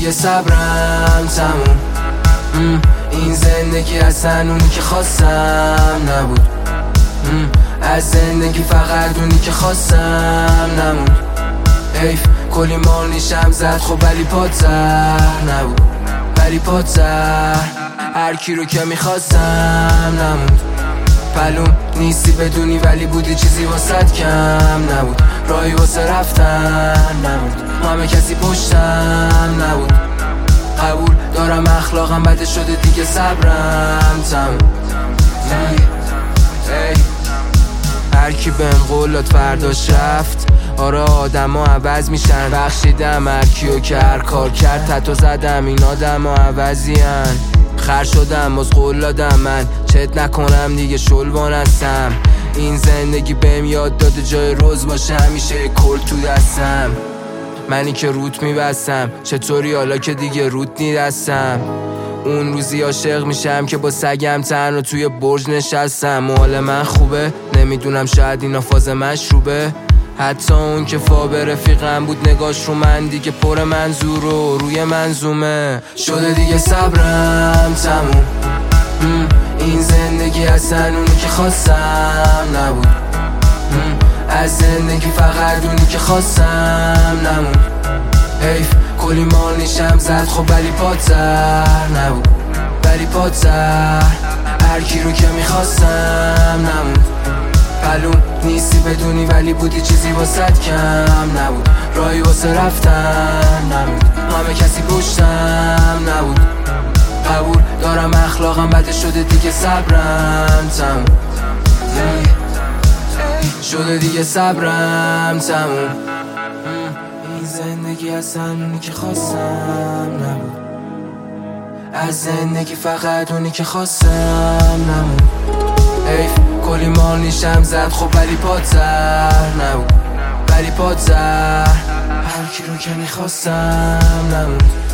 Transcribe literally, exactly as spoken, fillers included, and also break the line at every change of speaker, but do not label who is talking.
دیگه صبرم تموم. این زندگی اصلا اونی که خواستم نبود. از زندگی فقط اونی که خواستم نموند. حیف کلی مال نیشم زد خب ولی پات زهر نبود، ولی پات زهر. هر کی رو که میخواستم نموند. پلوم نیستی بدونی ولی بودی چیزی واسط کم نبود. راهی واسه رفتن نبود، همه کسی پشتم نبود. قبول دارم اخلاقم بده شده دیگه صبرم تموم. هر کی بهم قول داد فرداش رفت. آره آدم ها عوض میشن، بخشیدم هر کیو که هر کار کرد. تتو زدم این آدم ها عوضی هن. خر شدم باز قول دادم من چت نکنم دیگه شلوان هستم. این زندگی بهم یاد داده جای روز باشه همیشه کل تو دستم. منی که روت میبستم چطوری حالا که دیگه روت نیدستم. اون روزی عاشق میشم که با سگم تن و توی برج نشستم. و حال من خوبه نمیدونم شاید اینا فاز مشروبه. حتی اون که فا رفیقم بود نگاش رو من دیگه پر منظور و روی منظومه شده دیگه صبرم تموم. این زندگی اصلا اونی که خواستم نبود. از زندگی فقط اونی که خواستم نموند. حیف کلی مال نیشم زد خب ولی پات زهر نبود، ولی پات زهر. هر کی رو که میخواستم نموند. پلوم نیستی بدونی ولی بودی چیزی واسط کم نبود. راهی واسه رفتن نبود، همه کسی پشتم نبود. قبول دارم اخلاقم بده شده دیگه صبرم تموم. شده دیگه صبرم تموم. این زندگی اصلا اونی که خواستم نبود. از زندگی فقط اونی که خواستم نموند. حیف کلی مال نیشم زد خب ولی پات زهر نبود، ولی پات زهر. هر کی رو که میخواستم نموند.